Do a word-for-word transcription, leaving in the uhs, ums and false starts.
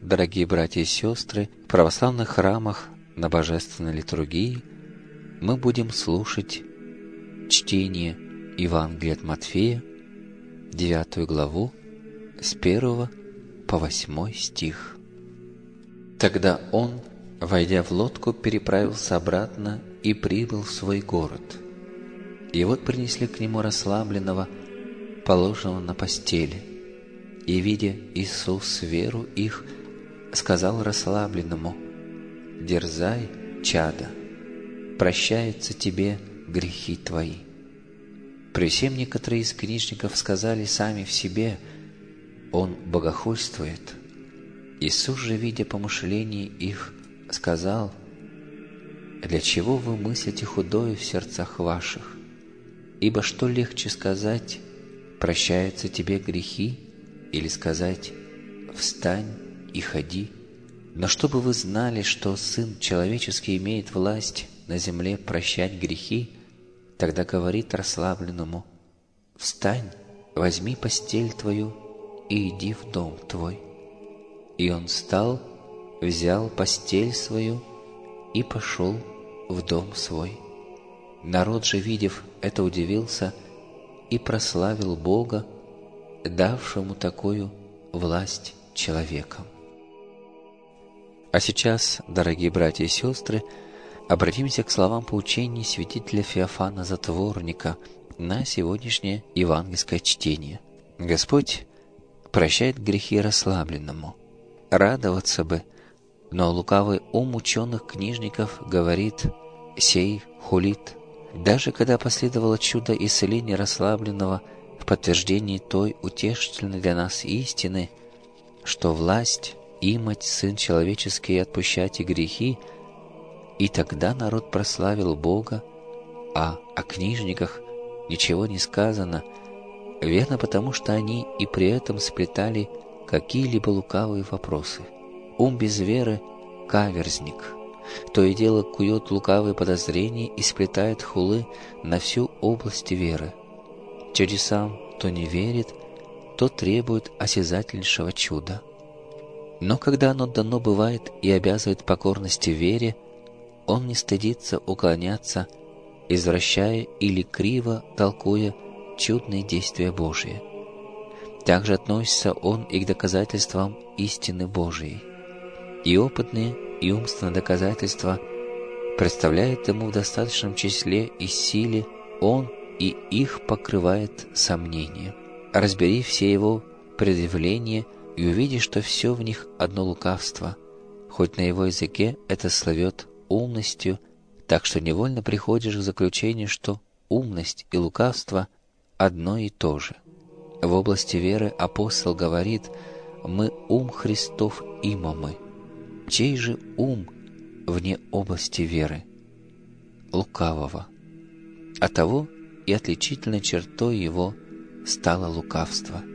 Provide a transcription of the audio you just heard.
дорогие братья и сестры, в православных храмах на божественной литургии мы будем слушать чтение Евангелия от Матфея, девятую главу, с первого по восьмой стих. Тогда он, войдя в лодку, переправился обратно и прибыл в свой город. И вот принесли к нему расслабленного, положенного на постели. И, видя Иисус веру их, сказал расслабленному: «Дерзай, чадо, прощаются тебе грехи твои». При всем некоторые из книжников сказали сами в себе: «Он богохульствует». Иисус же, видя помышления их, сказал: «Для чего вы мыслите худое в сердцах ваших? Ибо что легче сказать: прощаются тебе грехи, или сказать: встань и ходи? Но чтобы вы знали, что Сын Человеческий имеет власть на земле прощать грехи, тогда говорит расслабленному: встань, возьми постель твою и иди в дом твой. И он встал, взял постель свою и пошел в дом свой. Народ же, видев это, удивился и прославил Бога, давшему такую власть человекам». А сейчас, дорогие братья и сестры, обратимся к словам поучений святителя Феофана Затворника на сегодняшнее евангельское чтение. Господь прощает грехи расслабленному. Радоваться бы, но лукавый ум ученых-книжников говорит: «Сей хулит». Даже когда последовало чудо исцеления расслабленного в подтверждении той утешительной для нас истины, что власть имать Сын Человеческий и отпущать и грехи, и тогда народ прославил Бога, а о книжниках ничего не сказано, верно, потому что они и при этом сплетали какие-либо лукавые вопросы. Ум без веры — каверзник, то и дело кует лукавые подозрения и сплетает хулы на всю область веры. Чудесам то не верит, то требует осязательнейшего чуда. Но когда оно дано бывает и обязывает покорности вере, он не стыдится уклоняться, извращая или криво толкуя чудные действия Божии. Также относится он и к доказательствам истины Божией. И опытные, и умственные доказательства представляет ему в достаточном числе и силе, он и их покрывает сомнение. Разбери все его предъявления и увидишь, что все в них одно лукавство, хоть на его языке это словет умностью, так что невольно приходишь к заключению, что умность и лукавство одно и то же. В области веры апостол говорит: «Мы ум Христов имамы». Чей же ум вне области веры? Лукавого. Оттого и отличительной чертой его стало лукавство.